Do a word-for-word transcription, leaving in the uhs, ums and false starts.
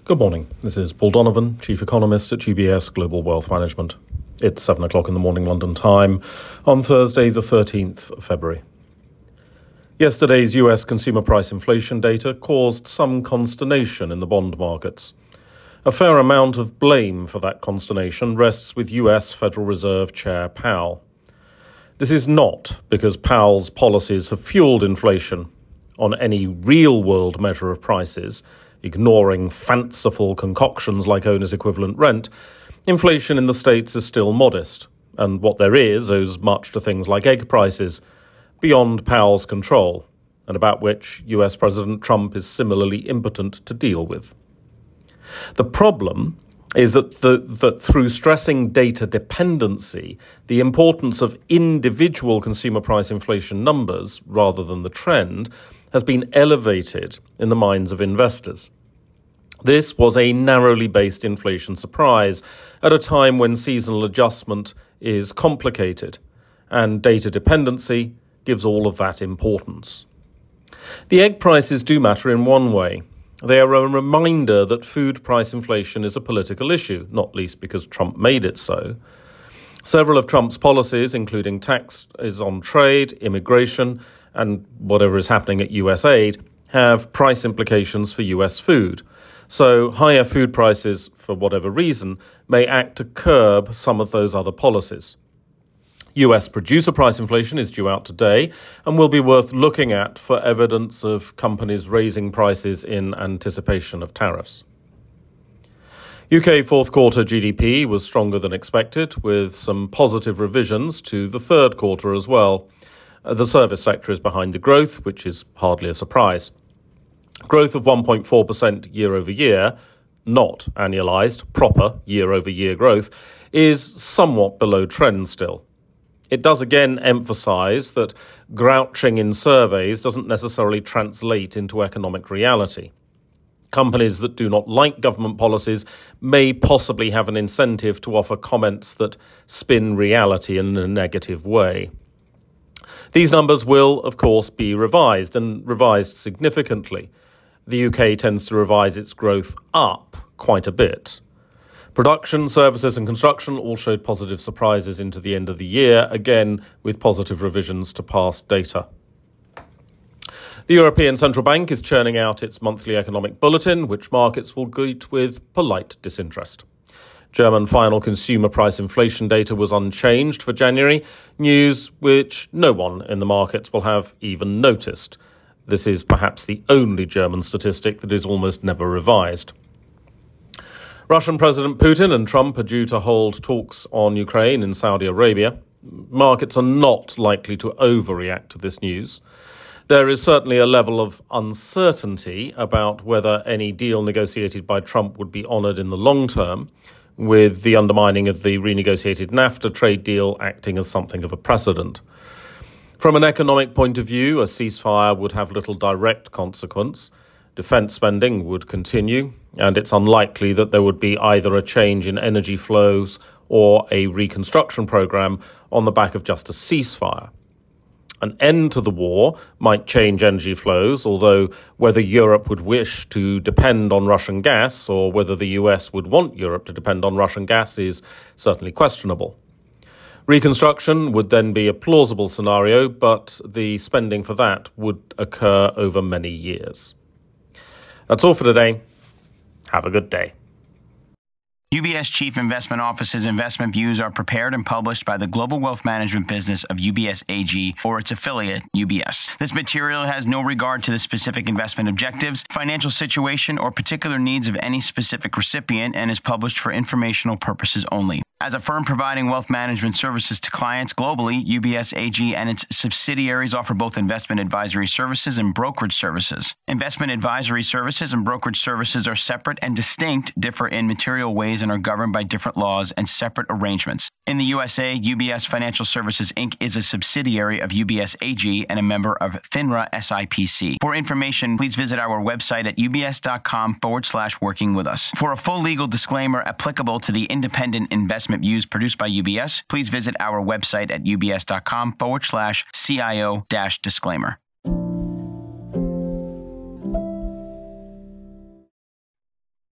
Good morning. This is Paul Donovan, Chief Economist at U B S Global Wealth Management. It's seven o'clock in the morning London time on Thursday, the thirteenth of February. Yesterday's U S consumer price inflation data caused some consternation in the bond markets. A fair amount of blame for that consternation rests with U S Federal Reserve Chair Powell. This is not because Powell's policies have fueled inflation. On any real-world measure of prices, ignoring fanciful concoctions like owner's equivalent rent, inflation in the States is still modest, and what there is owes much to things like egg prices, beyond Powell's control, and about which U S President Trump is similarly impotent to deal with. The problem is that, the, that through stressing data dependency, the importance of individual consumer price inflation numbers, rather than the trend, has been elevated in the minds of investors. This was a narrowly based inflation surprise at a time when seasonal adjustment is complicated, and data dependency gives all of that importance. The egg prices do matter in one way. They are a reminder that food price inflation is a political issue, not least because Trump made it so. Several of Trump's policies, including taxes on trade, immigration, and whatever is happening at U S aid, have price implications for U S food. So higher food prices, for whatever reason, may act to curb some of those other policies. U S producer price inflation is due out today and will be worth looking at for evidence of companies raising prices in anticipation of tariffs. U K fourth quarter G D P was stronger than expected, with some positive revisions to the third quarter as well. The service sector is behind the growth, which is hardly a surprise. Growth of one point four percent year over year, not annualized, proper year-over-year growth, is somewhat below trend still. It does again emphasize that grouching in surveys doesn't necessarily translate into economic reality. Companies that do not like government policies may possibly have an incentive to offer comments that spin reality in a negative way. These numbers will, of course, be revised, and revised significantly. The U K tends to revise its growth up quite a bit. Production, services and construction all showed positive surprises into the end of the year, again with positive revisions to past data. The European Central Bank is churning out its monthly economic bulletin, which markets will greet with polite disinterest. German final consumer price inflation data was unchanged for January, news which no one in the markets will have even noticed. This is perhaps the only German statistic that is almost never revised. Russian President Putin and Trump are due to hold talks on Ukraine in Saudi Arabia. Markets are not likely to overreact to this news. There is certainly a level of uncertainty about whether any deal negotiated by Trump would be honoured in the long term, with the undermining of the renegotiated NAFTA trade deal acting as something of a precedent. From an economic point of view, a ceasefire would have little direct consequence. Defence spending would continue, and it's unlikely that there would be either a change in energy flows or a reconstruction programme on the back of just a ceasefire. An end to the war might change energy flows, although whether Europe would wish to depend on Russian gas or whether the U S would want Europe to depend on Russian gas is certainly questionable. Reconstruction would then be a plausible scenario, but the spending for that would occur over many years. That's all for today. Have a good day. U B S Chief Investment Office's investment views are prepared and published by the global wealth management business of U B S A G or its affiliate, U B S. This material has no regard to the specific investment objectives, financial situation, or particular needs of any specific recipient and is published for informational purposes only. As a firm providing wealth management services to clients globally, U B S A G and its subsidiaries offer both investment advisory services and brokerage services. Investment advisory services and brokerage services are separate and distinct, differ in material ways, and are governed by different laws and separate arrangements. In the U S A, U B S Financial Services Incorporated is a subsidiary of U B S A G and a member of FINRA S I P C. For information, please visit our website at ubs.com forward slash working with us. For a full legal disclaimer applicable to the independent investment views produced by U B S, please visit our website at ubs.com forward slash CIO dash disclaimer.